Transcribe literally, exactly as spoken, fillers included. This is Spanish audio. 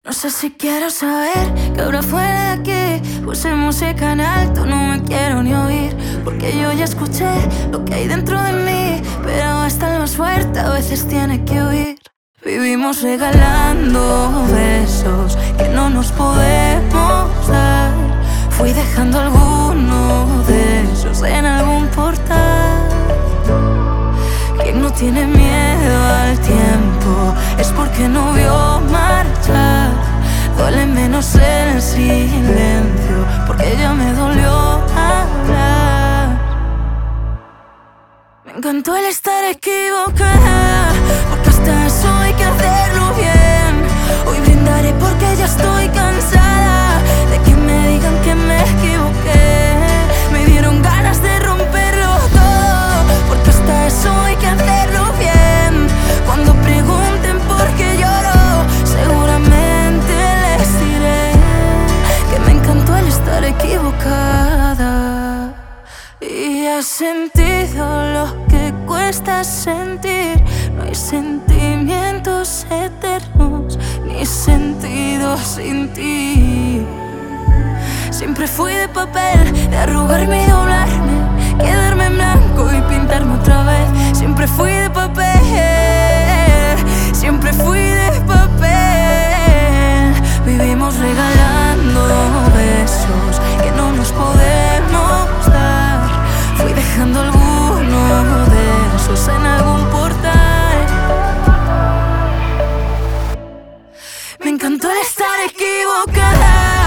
No sé si quiero saber que ahora fuera de aquí pusemos el canal, tú no me quiero ni oír, porque yo ya escuché lo que hay dentro de mí, pero hasta el más fuerte a veces tiene que oír. Vivimos regalando besos que no nos podemos dar. Fui dejando alguno de esos en algún portal. Quien no tiene miedo al tiempo es porque no vio marchar. Duele menos el silencio porque ya me dolió hablar. Me encantó el estar equivocada, porque hasta eso hay que hacerlo bien. Hoy brindaré porque ya estoy cansada de que me digan que me equivoqué. Me dieron ganas de romperlo todo, porque hasta eso hay que hacerlo bien. Cuando pregunten por qué lloro, seguramente les diré que me encantó el estar equivocada. Y he sentido lo que cuesta sentir. No hay sentimientos eternos ni sentido sin ti. Siempre fui de papel, de arrugarme y doblarme, quedarme en blanco y pintarme otra vez. Siempre fui de papel, siempre fui de papel. Vivimos regalando besos que no nos podemos dar. Fui dejando alguno de esos en algún portal. Me encantó el estar equivocada,